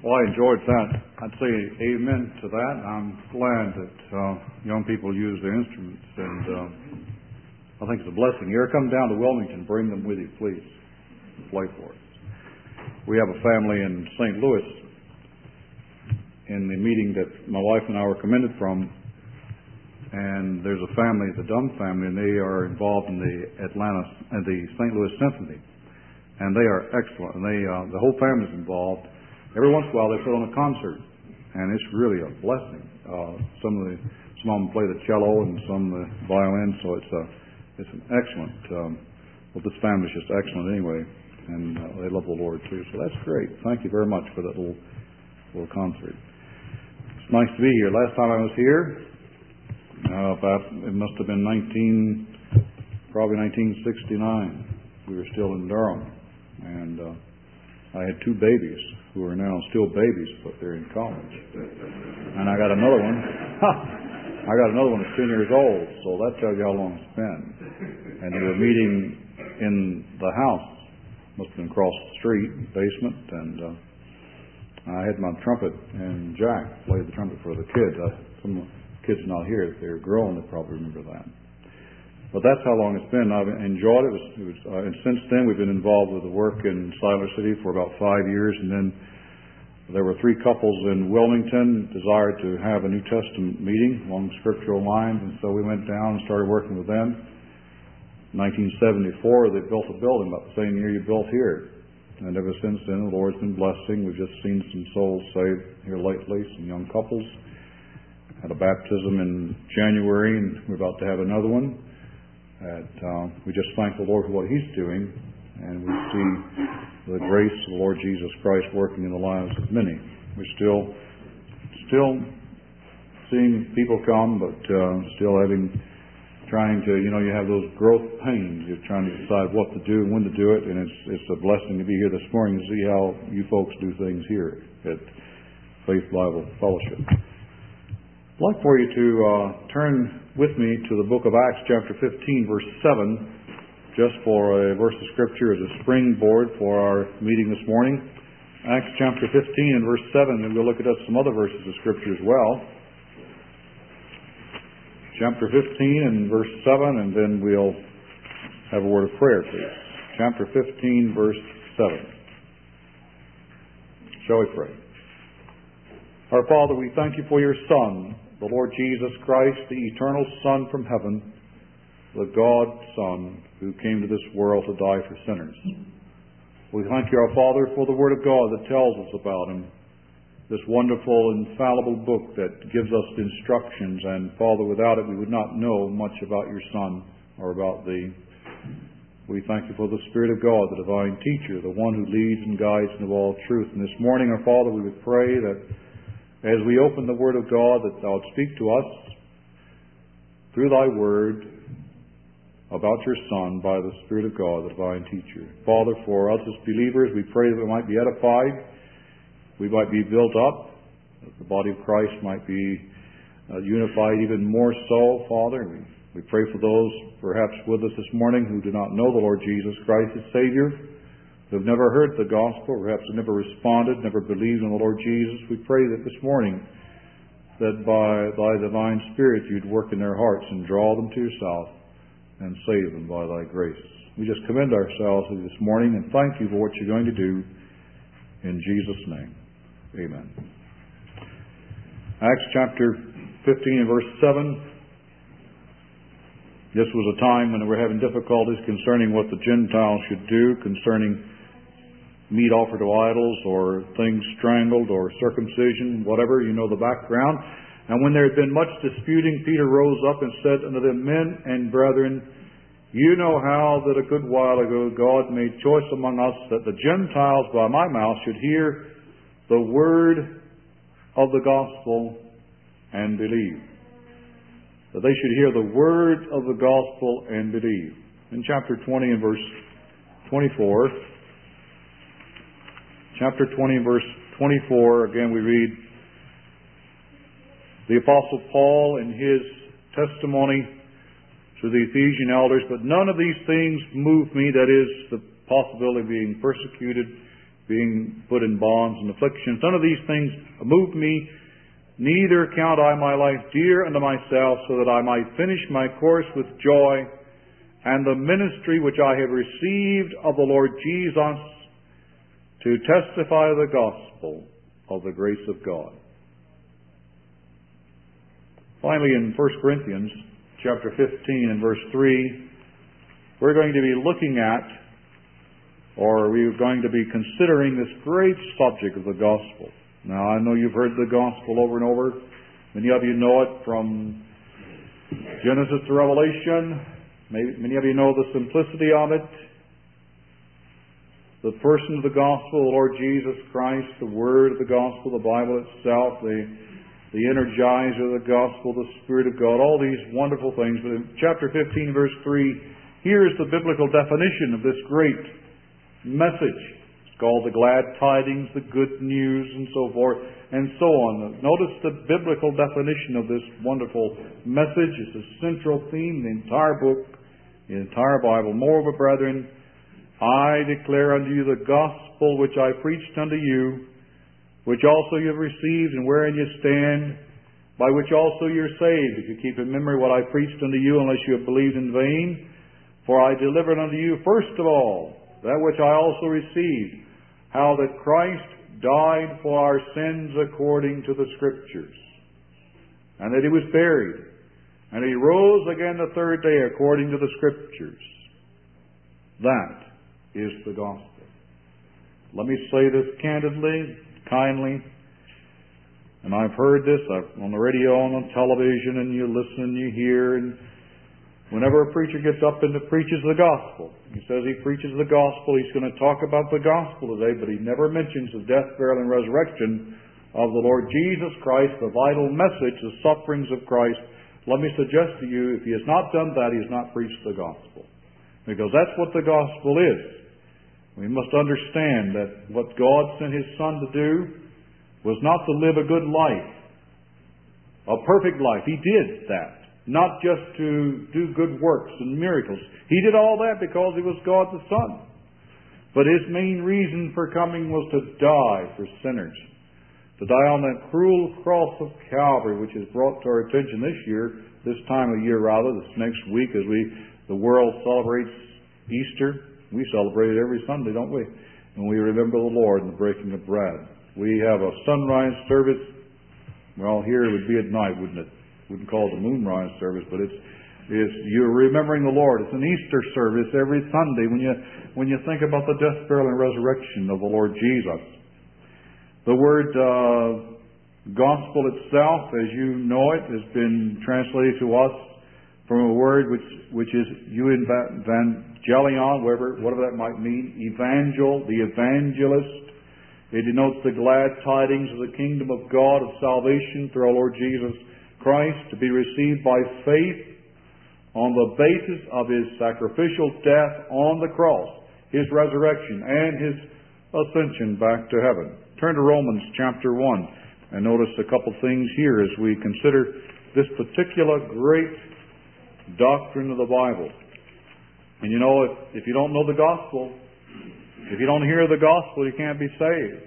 Well, I enjoyed that. I'd say amen to that. I'm glad that young people use the instruments, and I think it's a blessing. You ever come down to Wilmington, bring them with you, please. Play for us. We have a family in St. Louis in the meeting that my wife and I were commended from, and there's a family, the Dunn family, and they are involved in the St. Louis Symphony, and they are excellent. And the whole family's involved. Every once in a while they put on a concert, and it's really a blessing. Some of them play the cello and some the violin, so it's an excellent. Well, this family's just excellent anyway, and they love the Lord too. So that's great. Thank you very much for that little concert. It's nice to be here. Last time I was here, it must have been probably 1969. We were still in Durham, and I had two babies who are now still babies, but they're in college. And I got another one. I got another one that's 10 years old, so that tells you how long it's been. And we were meeting in the house, must have been across the street, basement, and I had my trumpet, and Jack played the trumpet for the kids. Some of the kids not here, if they're grown, they probably remember that. But that's how long it's been. I've enjoyed it. And since then, we've been involved with the work in Siler City for about 5 years. And then there were 3 couples in Wilmington desired to have a New Testament meeting along scriptural lines. And so we went down and started working with them. In 1974, they built a building about the same year you built here. And ever since then, the Lord's been blessing. We've just seen some souls saved here lately, some young couples. Had a baptism in January, and we're about to have another one. We just thank the Lord for what He's doing, and we see the grace of the Lord Jesus Christ working in the lives of many. We're still seeing people come, but still trying to, you have those growth pains. You're trying to decide what to do and when to do it, and it's a blessing to be here this morning to see how you folks do things here at Faith Bible Fellowship. I'd like for you to turn with me to the book of Acts chapter 15, verse 7, just for a verse of Scripture as a springboard for our meeting this morning. Acts chapter 15 and verse 7, and we'll look at some other verses of Scripture as well. Chapter 15 and verse 7, and then we'll have a word of prayer, please. Chapter 15, verse 7. Shall we pray? Our Father, we thank you for your Son, the Lord Jesus Christ, the eternal Son from heaven, the God Son who came to this world to die for sinners. We thank you, our Father, for the Word of God that tells us about Him, this wonderful, infallible book that gives us instructions, and Father, without it we would not know much about your Son or about Thee. We thank you for the Spirit of God, the divine teacher, the one who leads and guides into all truth. And this morning, our Father, we would pray that as we open the Word of God, that Thou would speak to us through Thy Word about your Son by the Spirit of God, the divine teacher. Father, for us as believers, we pray that we might be edified, we might be built up, that the body of Christ might be unified even more so, Father. We pray for those perhaps with us this morning who do not know the Lord Jesus Christ as Savior, who have never heard the gospel, perhaps have never responded, never believed in the Lord Jesus. We pray that this morning that by Thy divine Spirit You'd work in their hearts and draw them to yourself and save them by Thy grace. We just commend ourselves to you this morning and thank you for what you're going to do in Jesus' name. Amen. Acts chapter 15 and verse 7. This was a time when they were having difficulties concerning what the Gentiles should do, concerning meat offered to idols or things strangled or circumcision, whatever, you know the background. And when there had been much disputing, Peter rose up and said unto them, Men and brethren, you know how that a good while ago God made choice among us that the Gentiles by my mouth should hear the word of the gospel and believe. That they should hear the word of the gospel and believe. In chapter 20 and verse 24, chapter 20 and verse 24, again we read, the Apostle Paul in his testimony to the Ephesian elders, but none of these things move me, that is, the possibility of being persecuted, being put in bonds and afflictions. None of these things move me, neither count I my life dear unto myself, so that I might finish my course with joy, and the ministry which I have received of the Lord Jesus, to testify the gospel of the grace of God. Finally, in 1 Corinthians chapter 15 and verse 3, we're going to be looking at, or we're going to be considering this great subject of the gospel. Now, I know you've heard the gospel over and over. Many of you know it from Genesis to Revelation. Many of you know the simplicity of it. The person of the gospel, the Lord Jesus Christ, the word of the gospel, the Bible itself, the energizer of the gospel, the Spirit of God, all these wonderful things. But in chapter 15, verse 3, here is the biblical definition of this great message. It's called the glad tidings, the good news, and so forth, and so on. Notice the biblical definition of this wonderful message. It's a central theme, the entire book, the entire Bible. Moreover, brethren, I declare unto you the gospel which I preached unto you, which also you have received, and wherein you stand, by which also you are saved, if you keep in memory what I preached unto you, unless you have believed in vain. For I delivered unto you first of all that which I also received, how that Christ died for our sins according to the Scriptures, and that He was buried, and He rose again the third day according to the Scriptures. That is the gospel. Let me say this candidly, kindly, and I've heard this on the radio, on television, and you listen, you hear, and whenever a preacher gets up and preaches the gospel, he says he preaches the gospel, he's going to talk about the gospel today, but he never mentions the death, burial, and resurrection of the Lord Jesus Christ, the vital message, the sufferings of Christ. Let me suggest to you, if he has not done that, he has not preached the gospel. Because that's what the gospel is. We must understand that what God sent His Son to do was not to live a good life, a perfect life. He did that. Not just to do good works and miracles. He did all that because He was God the Son. But His main reason for coming was to die for sinners. To die on that cruel cross of Calvary, which is brought to our attention this time of year rather, this next week as the world celebrates Easter. We celebrate it every Sunday, don't we? And we remember the Lord in the breaking of bread. We have a sunrise service. Well, here it would be at night, wouldn't it? Wouldn't call it a moonrise service, but it's you're remembering the Lord. It's an Easter service every Sunday when you think about the death, burial, and resurrection of the Lord Jesus. The word gospel itself, as you know it, has been translated to us from a word which is evangelion, whatever that might mean, evangel, the evangelist. It denotes the glad tidings of the kingdom of God, of salvation through our Lord Jesus Christ, to be received by faith on the basis of His sacrificial death on the cross, His resurrection, and His ascension back to heaven. Turn to Romans chapter 1 and notice a couple things here as we consider this particular great doctrine of the Bible. And you know, if you don't know the gospel, if you don't hear the gospel, you can't be saved.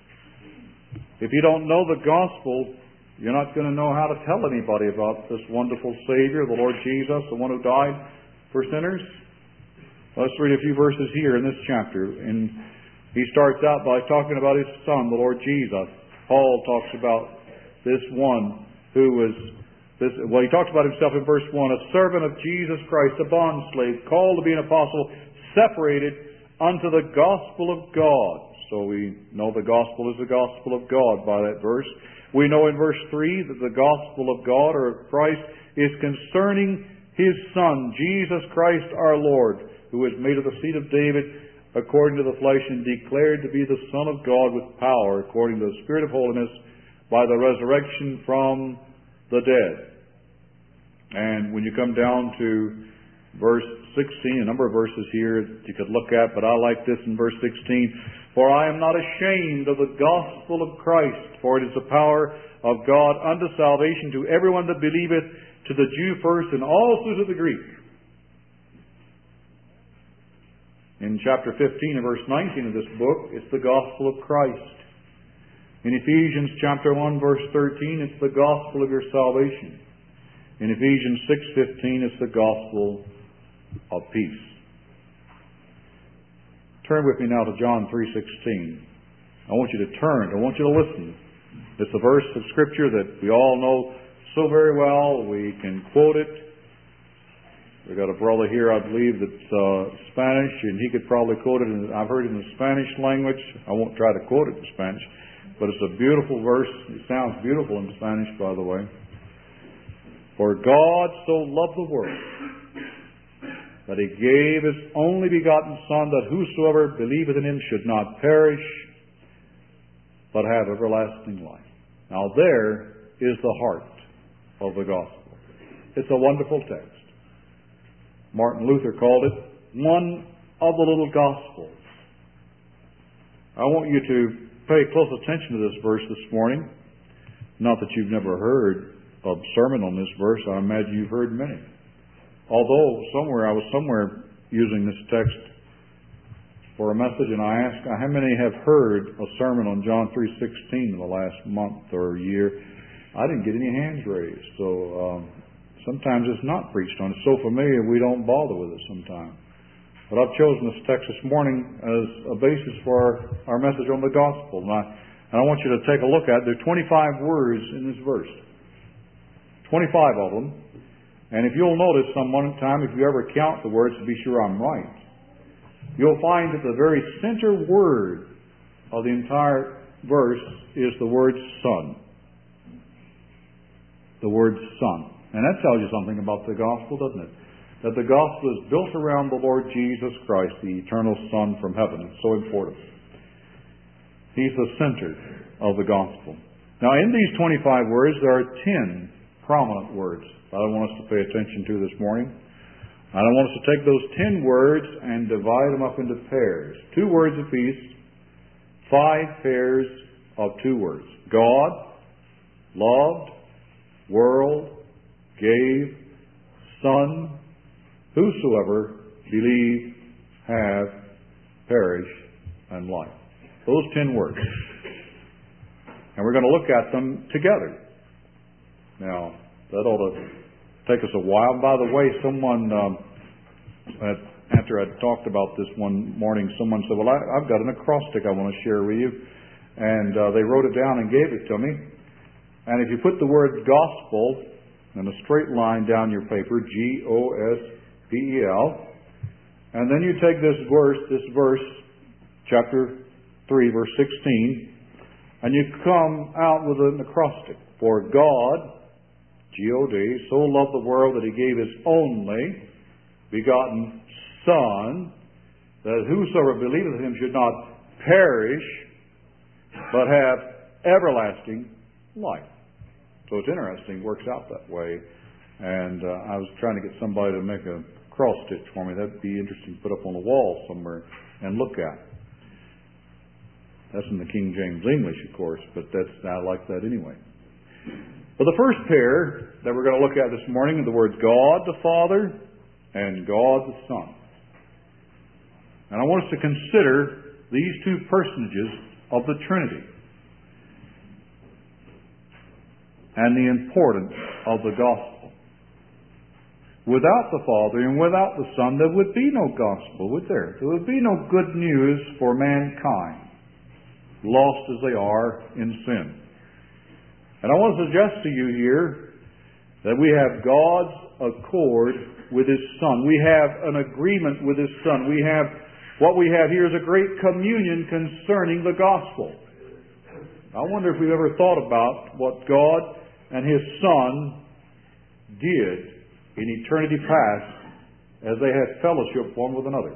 If you don't know the gospel, you're not going to know how to tell anybody about this wonderful Savior, the Lord Jesus, the one who died for sinners. Let's read a few verses here in this chapter. And he starts out by talking about His Son, the Lord Jesus. Paul talks about this one who was he talks about himself in verse 1, a servant of Jesus Christ, a bondslave, called to be an apostle, separated unto the gospel of God. So we know the gospel is the gospel of God by that verse. We know in verse 3 that the gospel of God, or of Christ, is concerning His Son, Jesus Christ our Lord, who was made of the seed of David according to the flesh, and declared to be the Son of God with power, according to the Spirit of holiness, by the resurrection from the dead. And when you come down to verse 16, a number of verses here you could look at, but I like this in verse 16. For I am not ashamed of the gospel of Christ, for it is the power of God unto salvation to everyone that believeth, to the Jew first, and also to the Greek. In chapter 15 and verse 19 of this book, it's the gospel of Christ. In Ephesians chapter 1 verse 13, it's the gospel of your salvation. In Ephesians 6:15, it's the gospel of peace. Turn with me now to John 3:16. I want you to turn. I want you to listen. It's a verse of Scripture that we all know so very well. We can quote it. We've got a brother here, I believe, that's Spanish, and he could probably quote it. I've heard it in the Spanish language. I won't try to quote it in Spanish, but it's a beautiful verse. It sounds beautiful in Spanish, by the way. For God so loved the world that He gave His only begotten Son, that whosoever believeth in Him should not perish, but have everlasting life. Now there is the heart of the gospel. It's a wonderful text. Martin Luther called it one of the little gospels. I want you to pay close attention to this verse this morning. Not that you've never heard a sermon on this verse. I imagine you've heard many. Although I was somewhere using this text for a message, and I asked how many have heard a sermon on John 3:16 in the last month or year. I didn't get any hands raised. So sometimes it's not preached on. It's so familiar we don't bother with it sometimes. But I've chosen this text this morning as a basis for our message on the gospel. And I want you to take a look at it. There are 25 words in this verse. 25 of them. And if you'll notice some one time, if you ever count the words to be sure I'm right, you'll find that the very center word of the entire verse is the word Son. The word Son. And that tells you something about the gospel, doesn't it? That the gospel is built around the Lord Jesus Christ, the eternal Son from heaven. It's so important. He's the center of the gospel. Now, in these 25 words, there are 10 prominent words that I want us to pay attention to this morning. And I want us to take those 10 words and divide them up into pairs. 2 words apiece, 5 pairs of 2 words. God, loved, world, gave, Son, whosoever believe, have, perish, and life. Those 10 words. And we're going to look at them together. Now, that ought to take us a while. And by the way, someone, after I'd talked about this one morning, someone said, well, I've got an acrostic I want to share with you. And they wrote it down and gave it to me. And if you put the word gospel in a straight line down your paper, G-O-S-P-E-L, and then you take this verse, chapter 3, verse 16, and you come out with an acrostic. For God, G-O-D, so loved the world that He gave His only begotten Son, that whosoever believeth in Him should not perish, but have everlasting life. So it's interesting. It works out that way. And I was trying to get somebody to make a cross stitch for me. That'd be interesting to put up on the wall somewhere and look at. That's in the King James English, of course, but I like that anyway. Well, the first pair that we're going to look at this morning are the words God the Father and God the Son. And I want us to consider these 2 personages of the Trinity and the importance of the gospel. Without the Father and without the Son, there would be no gospel, would there? There would be no good news for mankind, lost as they are in sin. And I want to suggest to you here that we have God's accord with His Son. We have an agreement with His Son. What we have here is a great communion concerning the gospel. I wonder if we've ever thought about what God and His Son did in eternity past as they had fellowship one with another.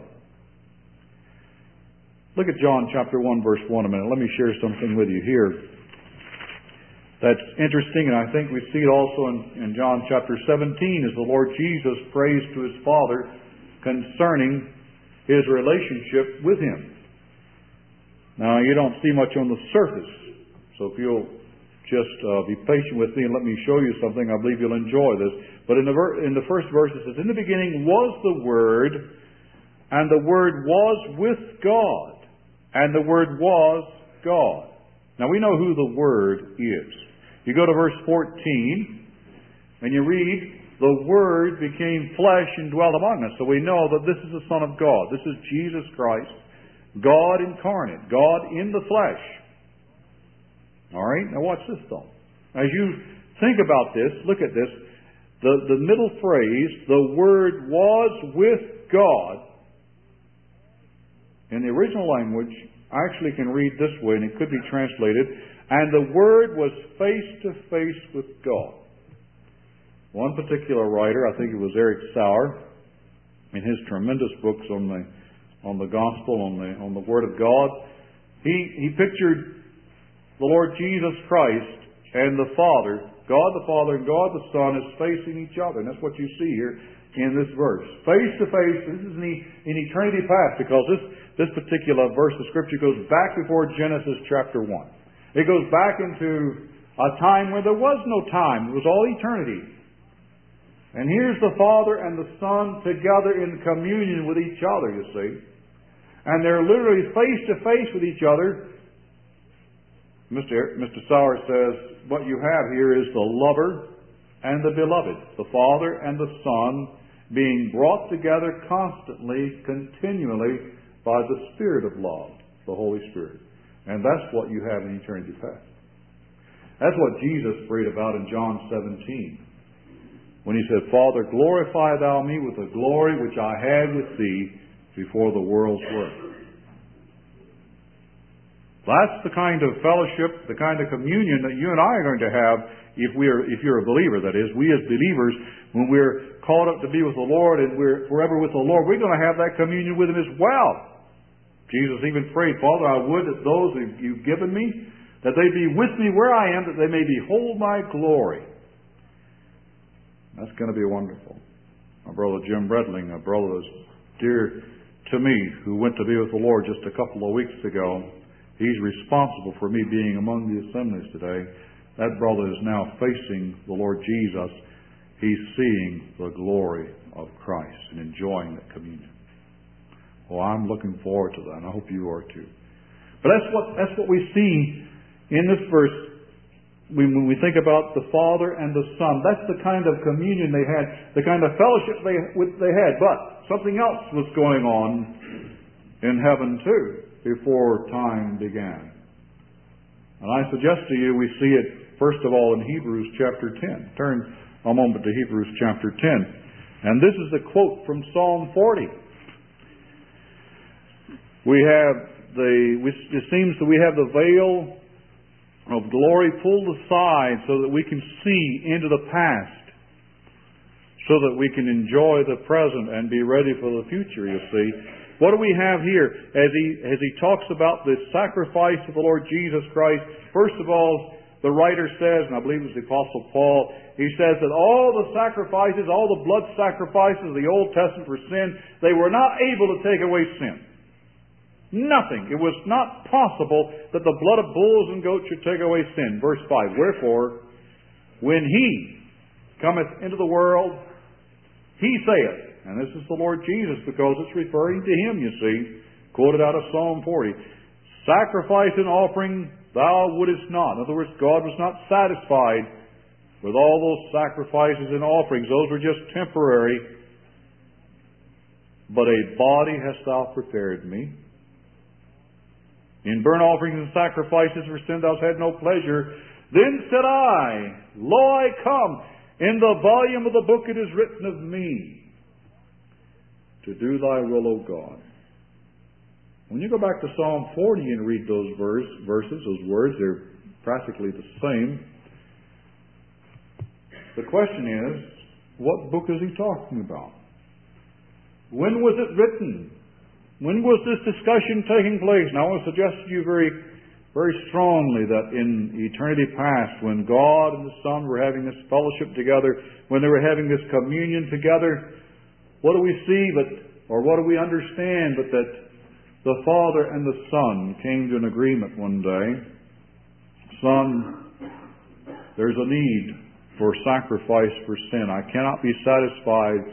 Look at John chapter 1, verse 1 a minute. Let me share something with you here that's interesting, and I think we see it also in John chapter 17 as the Lord Jesus prays to His Father concerning His relationship with Him. Now, you don't see much on the surface, so if you'll just be patient with me and let me show you something, I believe you'll enjoy this. But in the first verse it says, in the beginning was the Word, And the Word was with God. And the Word was God. Now we know who the Word is. You go to verse 14, and you read, the Word became flesh and dwelt among us. So we know that this is the Son of God. This is Jesus Christ, God incarnate, God in the flesh. All right? Now watch this though. As you think about this, look at this. The middle phrase, the Word was with God. In the original language, I actually can read this way, and it could be translated, and the Word was face to face with God. One particular writer, I think it was Eric Sauer, in his tremendous books on the gospel, on the Word of God, he pictured the Lord Jesus Christ and the Father, God the Father and God the Son, as facing each other. And that's what you see here in this verse. Face to face. This is in eternity past, because this particular verse of Scripture goes back before Genesis chapter 1. It goes back into a time where there was no time. It was all eternity. And here's the Father and the Son together in communion with each other, you see. And they're literally face to face with each other. Mr. Sauer says, what you have here is the lover and the beloved, the Father and the Son, being brought together constantly, continually, by the Spirit of love, the Holy Spirit. And that's what you have in eternity past. That's what Jesus prayed about in John 17. When He said, Father, glorify Thou me with the glory which I had with Thee before the worlds were. That's the kind of fellowship, the kind of communion that you and I are going to have if you're a believer, that is. We as believers, when we're called up to be with the Lord and we're forever with the Lord, we're going to have that communion with Him as well. Jesus even prayed, Father, I would that those that You've given me, that they be with me where I am, that they may behold My glory. That's going to be wonderful. My brother Jim Redling, a brother that's dear to me, who went to be with the Lord just a couple of weeks ago, he's responsible for me being among the assemblies today. That brother is now facing the Lord Jesus. He's seeing the glory of Christ and enjoying that communion. Well, I'm looking forward to that, and I hope you are too. But that's what we see in this verse. When we think about the Father and the Son, that's the kind of communion they had, the kind of fellowship they had. But something else was going on in heaven too before time began. And I suggest to you we see it first of all in Hebrews chapter 10. Turn a moment to Hebrews chapter 10. And this is the quote from Psalm 40. It seems that we have the veil of glory pulled aside so that we can see into the past, so that we can enjoy the present and be ready for the future, you see. What do we have here as he talks about the sacrifice of the Lord Jesus Christ? First of all, the writer says, and I believe it was the Apostle Paul, he says that all the sacrifices, all the blood sacrifices of the Old Testament for sin, they were not able to take away sin. Nothing. It was not possible that the blood of bulls and goats should take away sin. Verse 5, wherefore, when He cometh into the world, He saith, and this is the Lord Jesus, because it's referring to Him, you see, quoted out of Psalm 40, sacrifice and offering Thou wouldest not. In other words, God was not satisfied with all those sacrifices and offerings. Those were just temporary. But a body hast Thou prepared me. In burnt offerings and sacrifices for sin Thou hast had no pleasure. Then said I, Lo, I come. In the volume of the book it is written of me, to do Thy will, O God. When you go back to Psalm 40 and read those verses, those words, they're practically the same. The question is, what book is he talking about? When was it written? When was this discussion taking place? Now I want to suggest to you very, very strongly that in eternity past, when God and the Son were having this fellowship together, when they were having this communion together, what do we see or what do we understand but that the Father and the Son came to an agreement one day. Son, there's a need for sacrifice for sin. I cannot be satisfied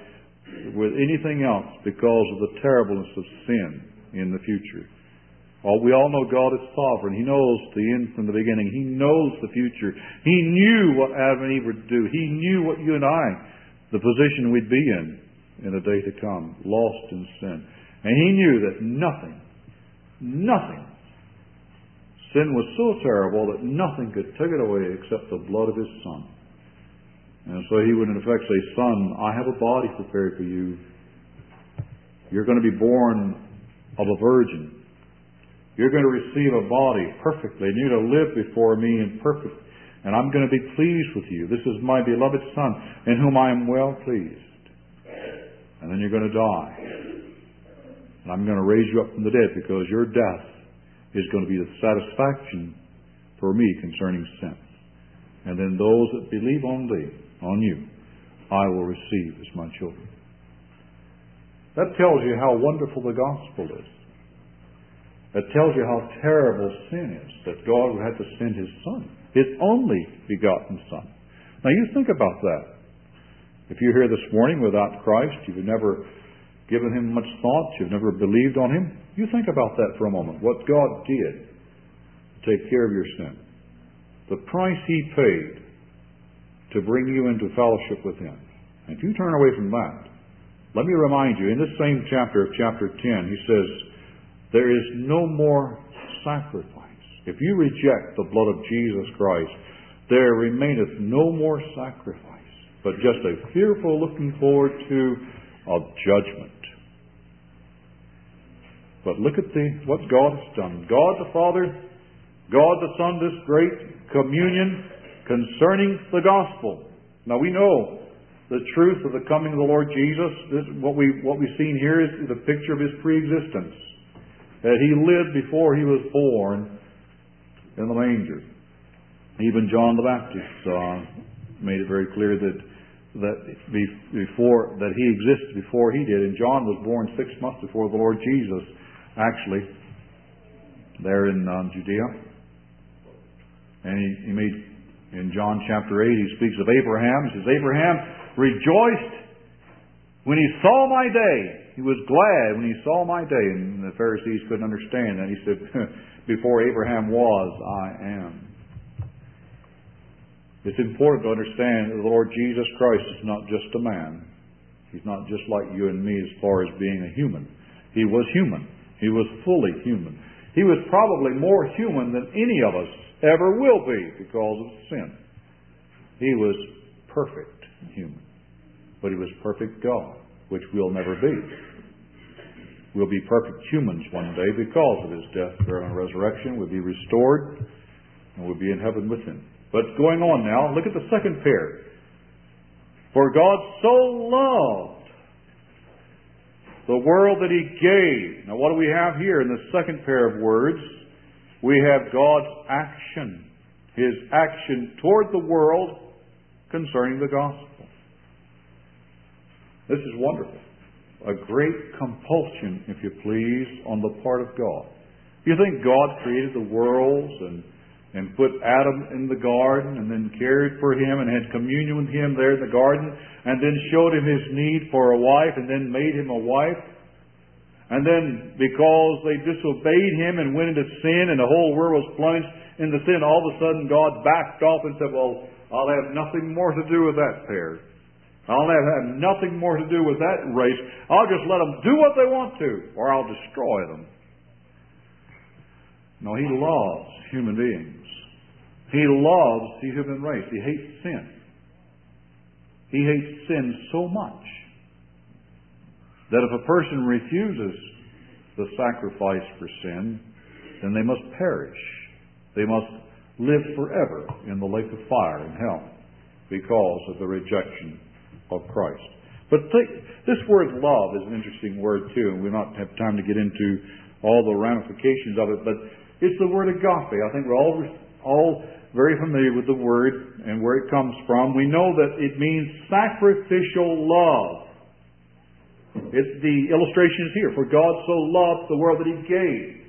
with anything else because of the terribleness of sin in the future. We all know God is sovereign. He knows the end from the beginning. He knows the future. He knew what Adam and Eve would do. He knew what you and I, the position we'd be in a day to come, lost in sin. And He knew that nothing, sin was so terrible that nothing could take it away except the blood of His Son. And so He would in effect say, Son, I have a body prepared for you. You're going to be born of a virgin. You're going to receive a body perfectly, and you're going to live before me in perfect. And I'm going to be pleased with you. This is my beloved Son, in whom I am well pleased. And then you're going to die. And I'm going to raise you up from the dead, because your death is going to be the satisfaction for me concerning sin. And then those that believe on thee, on you, I will receive as my children. That tells you how wonderful the gospel is. That tells you how terrible sin is, that God would have to send His Son, His only begotten Son. Now you think about that. If you're here this morning without Christ, you've never given Him much thought, you've never believed on Him, you think about that for a moment. What God did to take care of your sin. The price He paid to bring you into fellowship with Him. And if you turn away from that, let me remind you, in this same chapter of chapter 10, He says, there is no more sacrifice. If you reject the blood of Jesus Christ, there remaineth no more sacrifice, but just a fearful looking forward to of judgment. But look at what God has done. God the Father, God the Son, this great communion concerning the gospel. Now we know the truth of the coming of the Lord Jesus. What we've seen here is the picture of His pre-existence. That He lived before He was born in the manger. Even John the Baptist made it very clear that He existed before he did. And John was born 6 months before the Lord Jesus, actually, there in Judea. And he made, in John chapter 8, he speaks of Abraham. He says, Abraham rejoiced when he saw my day. He was glad when he saw my day. And the Pharisees couldn't understand that. He said, before Abraham was, I am. It's important to understand that the Lord Jesus Christ is not just a man. He's not just like you and me as far as being a human. He was human. He was fully human. He was probably more human than any of us ever will be because of sin. He was perfect human. But He was perfect God, which we'll never be. We'll be perfect humans one day because of His death, burial, and resurrection. We'll be restored, and we'll be in heaven with Him. But going on now, look at the second pair. For God so loved the world that He gave. Now what do we have here in the second pair of words? We have God's action. His action toward the world concerning the gospel. This is wonderful. A great compulsion, if you please, on the part of God. You think God created the worlds and put Adam in the garden and then cared for him and had communion with him there in the garden and then showed him his need for a wife and then made him a wife? And then because they disobeyed Him and went into sin and the whole world was plunged into sin, all of a sudden God backed off and said, well, I'll have nothing more to do with that pair. I'll have nothing more to do with that race. I'll just let them do what they want to, or I'll destroy them. No, He loves human beings. He loves the human race. He hates sin. He hates sin so much that if a person refuses the sacrifice for sin, then they must perish. They must live forever in the lake of fire in hell because of the rejection of Christ. But this word love is an interesting word too, and we'll not have time to get into all the ramifications of it, but it's the word agape. I think we're all very familiar with the word and where it comes from. We know that it means sacrificial love. The illustration is here. For God so loved the world that He gave.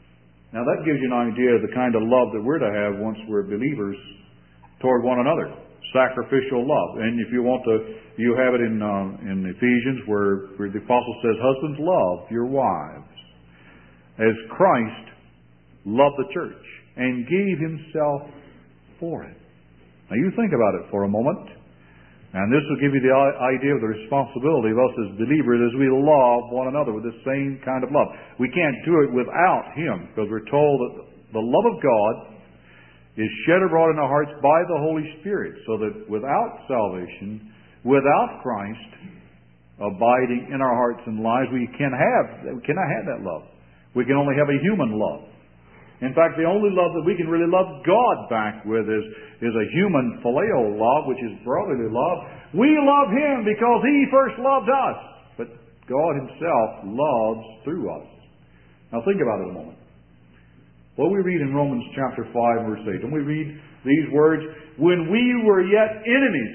Now that gives you an idea of the kind of love that we're to have once we're believers toward one another. sacrificial love. And if you want to, you have it in Ephesians where the Apostle says, husbands, love your wives as Christ loved the church and gave Himself for it. Now you think about it for a moment, and this will give you the idea of the responsibility of us as believers as we love one another with the same kind of love. We can't do it without Him, because we're told that the love of God is shed abroad in our hearts by the Holy Spirit, so that without salvation, without Christ abiding in our hearts and lives, we cannot have that love. We can only have a human love. In fact, the only love that we can really love God back with is a human phileo love, which is brotherly love. We love Him because He first loved us. But God Himself loves through us. Now think about it a moment. What we read in Romans chapter 5, verse 8, and we read these words, when we were yet enemies,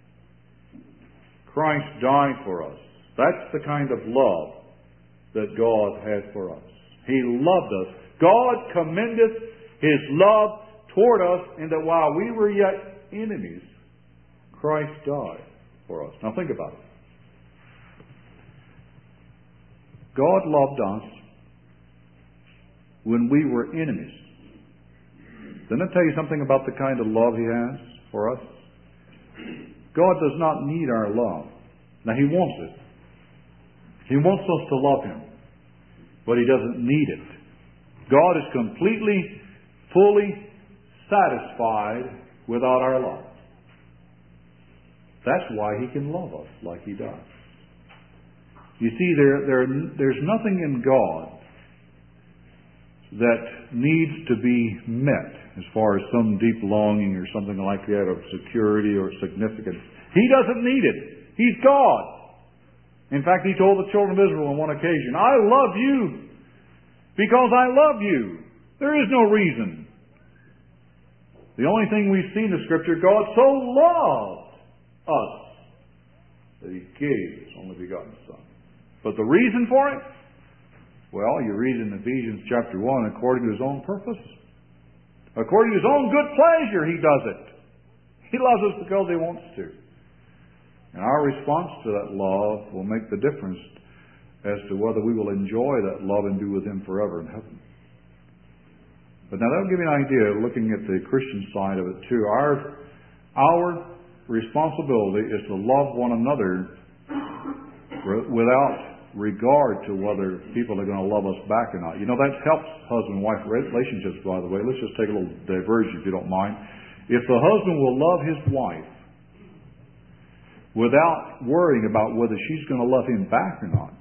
Christ died for us. That's the kind of love that God has for us. He loved us. God commendeth His love toward us, in that while we were yet enemies, Christ died for us. Now think about it. God loved us when we were enemies. Doesn't it tell you something about the kind of love He has for us? God does not need our love. Now He wants it. He wants us to love Him, but He doesn't need it. God is completely, fully satisfied without our love. That's why He can love us like He does. You see, there's nothing in God that needs to be met as far as some deep longing or something like that of security or significance. He doesn't need it. He's God. In fact, He told the children of Israel on one occasion, I love you because I love you. There is no reason. The only thing we see in the Scripture, God so loved us that He gave His only begotten Son. But the reason for it? Well, you read in Ephesians chapter 1, according to His own purpose. According to His own good pleasure, He does it. He loves us because He wants to. And our response to that love will make the difference as to whether we will enjoy that love and be with Him forever in heaven. But now that'll give you an idea, looking at the Christian side of it too. Our responsibility is to love one another without regard to whether people are going to love us back or not. You know, that helps husband-wife relationships, by the way. Let's just take a little diversion, if you don't mind. If the husband will love his wife without worrying about whether she's going to love him back or not,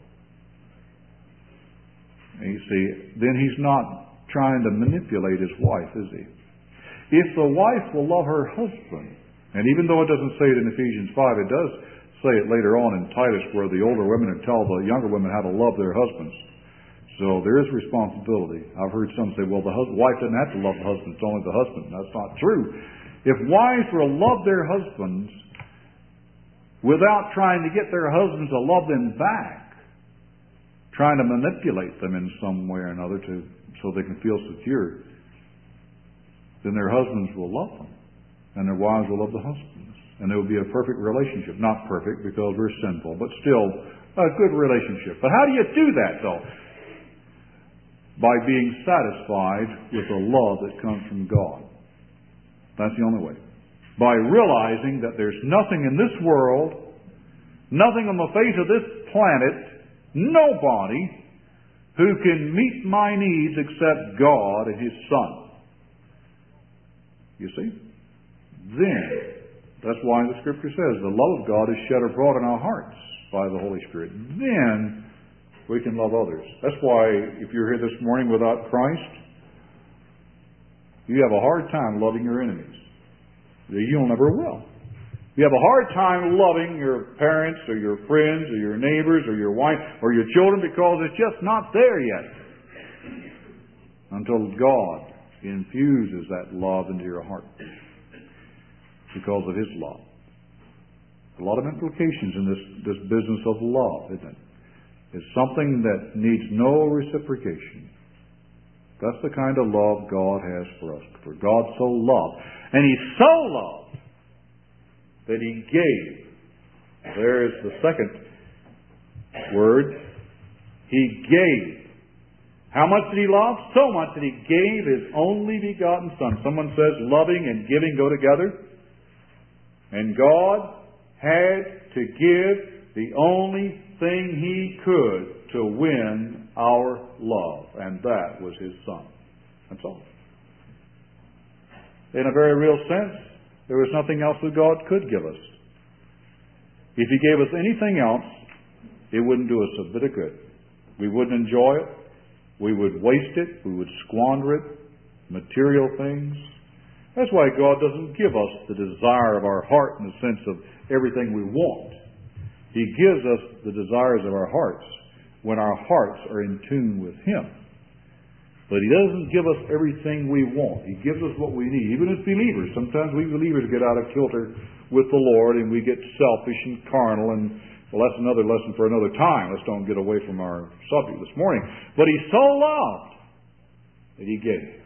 you see, then he's not trying to manipulate his wife, is he? If the wife will love her husband, and even though it doesn't say it in Ephesians 5, it does say it later on in Titus, where the older women tell the younger women how to love their husbands. So there is responsibility. I've heard some say, well, the wife doesn't have to love the husband, it's only the husband. That's not true. If wives will love their husbands without trying to get their husbands to love them back, trying to manipulate them in some way or another so they can feel secure, then their husbands will love them, and their wives will love the husbands. And there will be a perfect relationship. Not perfect, because we're sinful, but still a good relationship. But how do you do that, though? By being satisfied with the love that comes from God. That's the only way. By realizing that there's nothing in this world, nothing on the face of this planet, nobody who can meet my needs except God and His Son. You see? Then, that's why the Scripture says the love of God is shed abroad in our hearts by the Holy Spirit. Then we can love others. That's why if you're here this morning without Christ, you have a hard time loving your enemies. You'll never will. You have a hard time loving your parents or your friends or your neighbors or your wife or your children because it's just not there yet. Until God infuses that love into your heart because of His love. A lot of implications in this business of love, isn't it? It's something that needs no reciprocation. That's the kind of love God has for us. For God so loved. And He so loved that He gave. There's the second word. He gave. How much did He love? So much that He gave His only begotten Son. Someone says loving and giving go together. And God had to give the only thing He could to win our love, and that was His Son. That's all. In a very real sense, there was nothing else that God could give us. If He gave us anything else, it wouldn't do us a bit of good. We wouldn't enjoy it. We would waste it. We would squander it. Material things. That's why God doesn't give us the desire of our heart in the sense of everything we want. He gives us the desires of our hearts when our hearts are in tune with Him. But He doesn't give us everything we want. He gives us what we need. Even as believers, sometimes we believers get out of kilter with the Lord and we get selfish and carnal, and well, that's another lesson for another time. Let's don't get away from our subject this morning. But He so loved that He gave.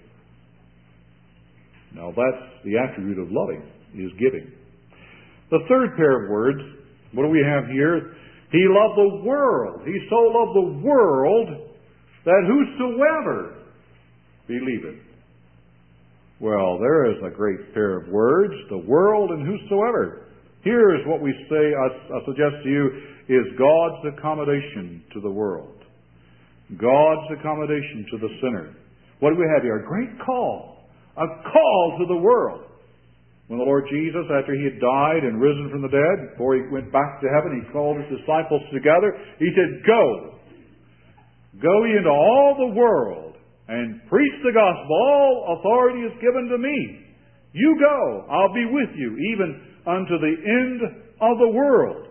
Now that's the attribute of loving, is giving. The third pair of words, what do we have here? He loved the world. He so loved the world that whosoever believeth. Well, there is a great pair of words, the world and whosoever. Here is what we say, I suggest to you, is God's accommodation to the world. God's accommodation to the sinner. What do we have here? A great call. A call to the world. When the Lord Jesus, after He had died and risen from the dead, before He went back to heaven, He called His disciples together. He said, Go. Go ye into all the world and preach the gospel. All authority is given to me. You go. I'll be with you, even unto the end of the world.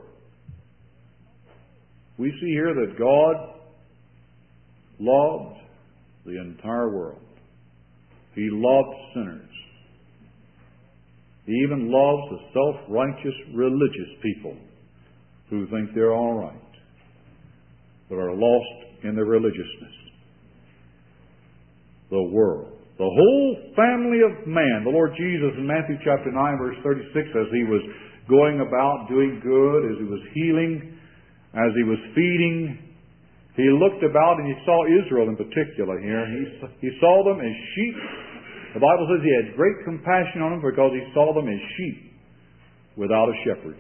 We see here that God loved the entire world. He loved sinners. He even loves the self-righteous religious people who think they're all right, but are lost in their religiousness. The world. The whole family of man. The Lord Jesus in Matthew chapter 9 verse 36, as He was going about doing good, as He was healing, as He was feeding, He looked about and He saw Israel in particular here. He saw them as sheep. The Bible says He had great compassion on them because He saw them as sheep without a shepherd.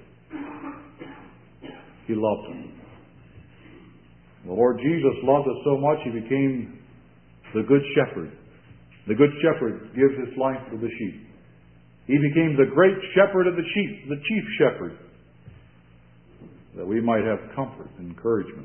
He loved them. The Lord Jesus loved us so much He became the good shepherd. The good shepherd gives his life for the sheep. He became the great shepherd of the sheep, the chief shepherd, that we might have comfort and encouragement.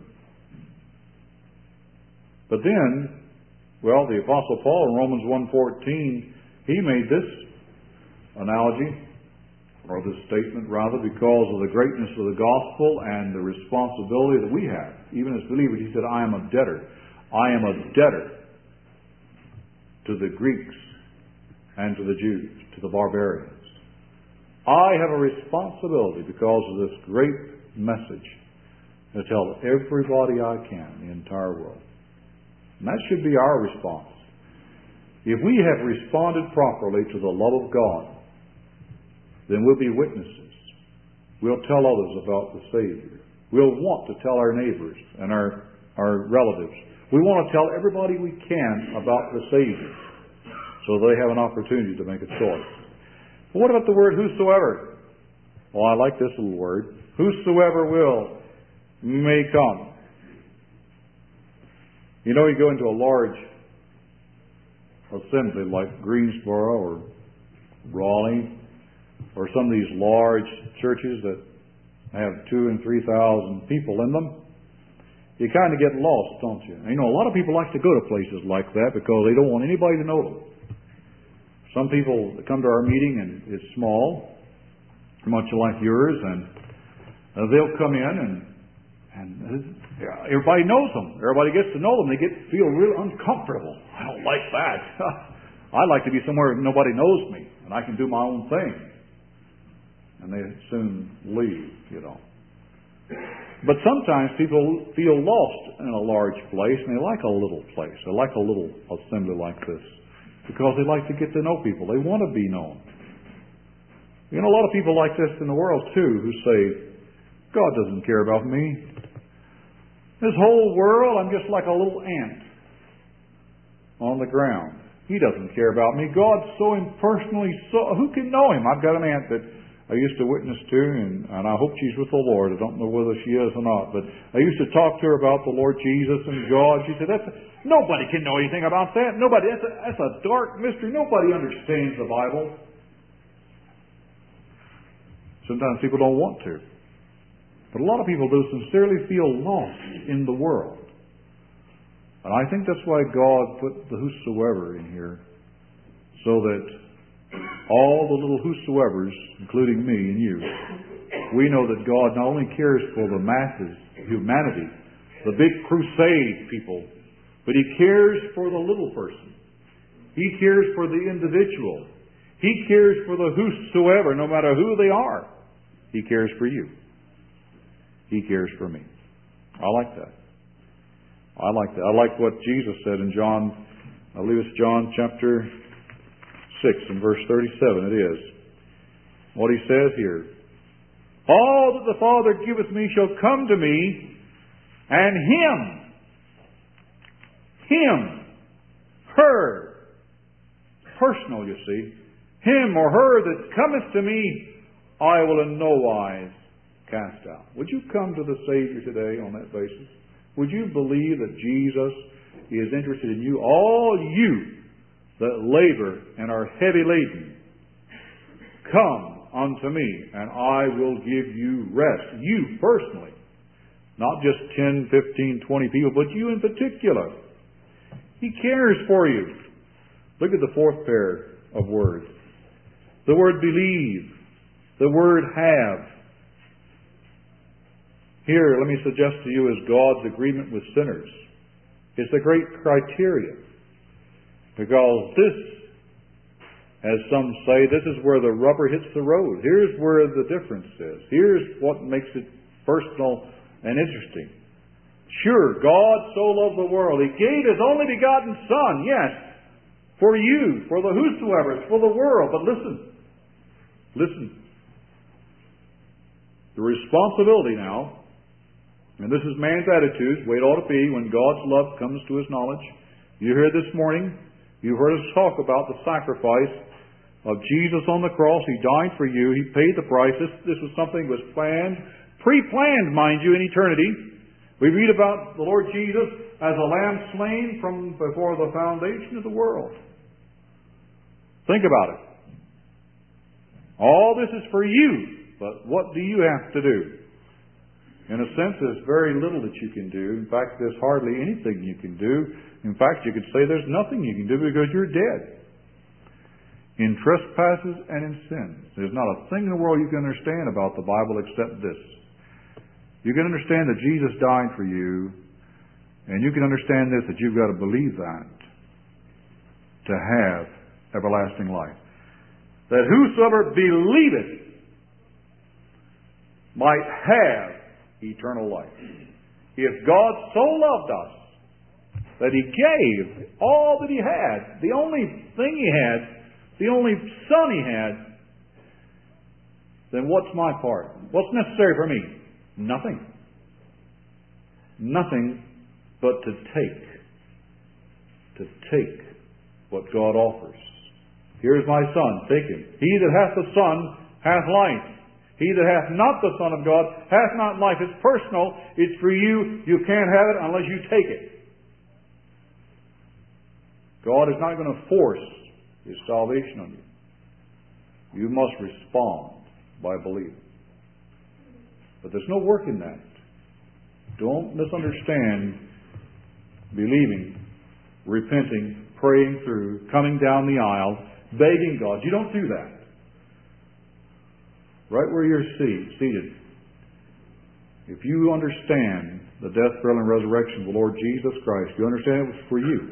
But then, well, the Apostle Paul in Romans 1:14, he made this analogy, or this statement rather, because of the greatness of the gospel and the responsibility that we have. Even as believers, he said, I am a debtor. I am a debtor to the Greeks and to the Jews, to the barbarians. I have a responsibility because of this great message to tell everybody I can in the entire world. And that should be our response. If we have responded properly to the love of God, then we'll be witnesses. We'll tell others about the Savior. We'll want to tell our neighbors and our relatives. We want to tell everybody we can about the Savior so they have an opportunity to make a choice. But what about the word whosoever? Well, I like this little word. Whosoever will may come. You know, you go into a large assembly like Greensboro or Raleigh or some of these large churches that have 2,000 and 3,000 people in them. You kind of get lost, don't you? And, you know, a lot of people like to go to places like that because they don't want anybody to know them. Some people come to our meeting and it's small, much like yours, and they'll come in and everybody knows them. Everybody gets to know them. They feel real uncomfortable. I don't like that. I like to be somewhere nobody knows me and I can do my own thing. And they soon leave, you know. But sometimes people feel lost in a large place and they like a little place. They like a little assembly like this because they like to get to know people. They want to be known. You know, a lot of people like this in the world too, who say, God doesn't care about me. This whole world, I'm just like a little ant on the ground. He doesn't care about me. God's so impersonal. Who can know Him? I've got an aunt that I used to witness to, and I hope she's with the Lord. I don't know whether she is or not, but I used to talk to her about the Lord Jesus and God. She said, nobody can know anything about that. Nobody. That's a dark mystery. Nobody understands the Bible. Sometimes people don't want to. But a lot of people do sincerely feel lost in the world. And I think that's why God put the whosoever in here, so that all the little whosoevers, including me and you, we know that God not only cares for the masses, humanity, the big crusade people, but He cares for the little person. He cares for the individual. He cares for the whosoever, no matter who they are. He cares for you. He cares for me. I like that. I like that. I like what Jesus said in John, I believe it's John chapter 6 and verse 37 it is. What He says here. All that the Father giveth me shall come to me, and her, personal you see, him or her that cometh to me, I will in no wise cast out. Would you come to the Savior today on that basis? Would you believe that Jesus is interested in you? All you that labor and are heavy laden, come unto me, and I will give you rest. You personally. Not just 10, 15, 20 people, but you in particular. He cares for you. Look at the fourth pair of words. The word believe. The word have. Here, let me suggest to you, is God's agreement with sinners. It's a great criteria. Because this, as some say, this is where the rubber hits the road. Here's where the difference is. Here's what makes it personal and interesting. Sure, God so loved the world. He gave His only begotten Son, yes, for you, for the whosoever, for the world. But listen. The responsibility now, and this is man's attitude, the way it ought to be when God's love comes to His knowledge. You heard this morning, you heard us talk about the sacrifice of Jesus on the cross. He died for you. He paid the price. This was something that was planned, pre-planned, mind you, in eternity. We read about the Lord Jesus as a lamb slain from before the foundation of the world. Think about it. All this is for you, but what do you have to do? In a sense, there's very little that you can do. In fact, there's hardly anything you can do. In fact, you could say there's nothing you can do because you're dead. In trespasses and in sins. There's not a thing in the world you can understand about the Bible except this. You can understand that Jesus died for you, and you can understand this, that you've got to believe that to have everlasting life. That whosoever believeth might have eternal life. If God so loved us that He gave all that He had, the only thing He had, the only Son He had, then what's my part? What's necessary for me? Nothing. Nothing but to take what God offers. Here's my Son, take Him. He that hath the Son hath life. He that hath not the Son of God hath not life. It's personal. It's for you. You can't have it unless you take it. God is not going to force His salvation on you. You must respond by believing. But there's no work in that. Don't misunderstand believing, repenting, praying through, coming down the aisle, begging God. You don't do that. Right where you're seated, if you understand the death, burial, and resurrection of the Lord Jesus Christ, you understand it was for you.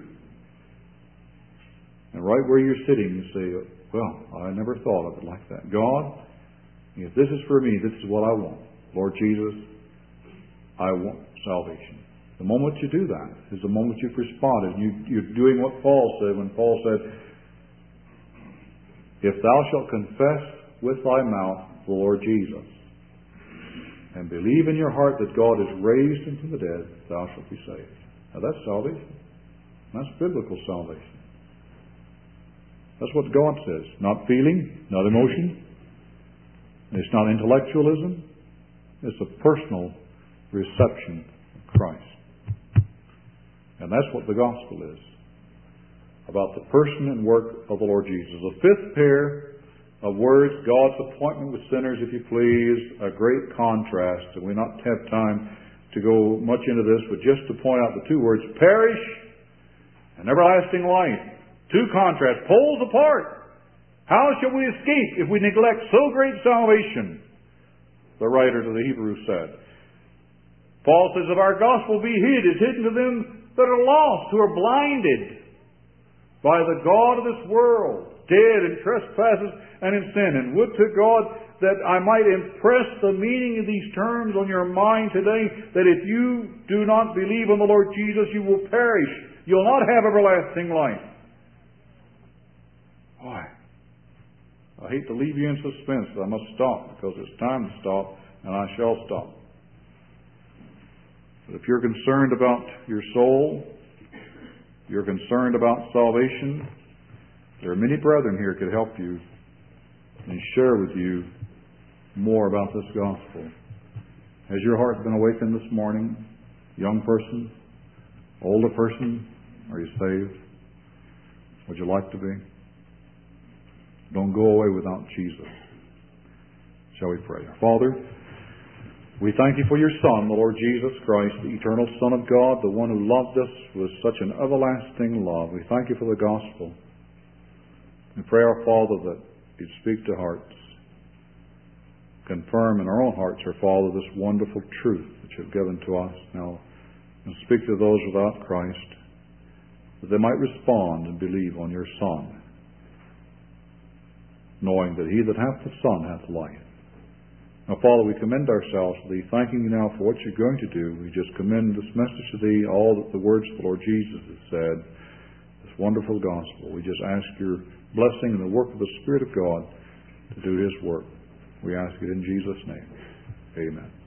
And right where you're sitting, you say, well, I never thought of it like that. God, if this is for me, this is what I want. Lord Jesus, I want salvation. The moment you do that is the moment you've responded. You're doing what Paul said when Paul said, if thou shalt confess with thy mouth the Lord Jesus, and believe in your heart that God is raised him from the dead, thou shalt be saved. Now that's salvation. That's biblical salvation. That's what God says. Not feeling, not emotion. It's not intellectualism. It's a personal reception of Christ. And that's what the gospel is. About the person and work of the Lord Jesus. The fifth pair of words, God's appointment with sinners, if you please, a great contrast. And we not have time to go much into this, but just to point out the two words, perish and everlasting life. Two contrasts, poles apart. How shall we escape if we neglect so great salvation? The writer to the Hebrews said. Paul says, if our gospel be hid, it's hidden to them that are lost, who are blinded by the God of this world, dead in trespasses and in sin. And would to God that I might impress the meaning of these terms on your mind today, that if you do not believe on the Lord Jesus, you will perish. You'll not have everlasting life. Why? I hate to leave you in suspense, but I must stop, because it's time to stop, and I shall stop. But if you're concerned about your soul, you're concerned about salvation, there are many brethren here who could help you and share with you more about this gospel. Has your heart been awakened this morning? Young person? Older person? Are you saved? Would you like to be? Don't go away without Jesus. Shall we pray? Father, we thank you for your Son, the Lord Jesus Christ, the eternal Son of God, the one who loved us with such an everlasting love. We thank you for the gospel. We pray, our Father, that you'd speak to hearts. Confirm in our own hearts, our Father, this wonderful truth that you've given to us now. And speak to those without Christ, that they might respond and believe on your Son, knowing that he that hath the Son hath life. Now, Father, we commend ourselves to thee, thanking you now for what you're going to do. We just commend this message to thee, all that the words of the Lord Jesus has said, this wonderful gospel. We just ask your blessing and the work of the Spirit of God to do his work. We ask it in Jesus' name. Amen.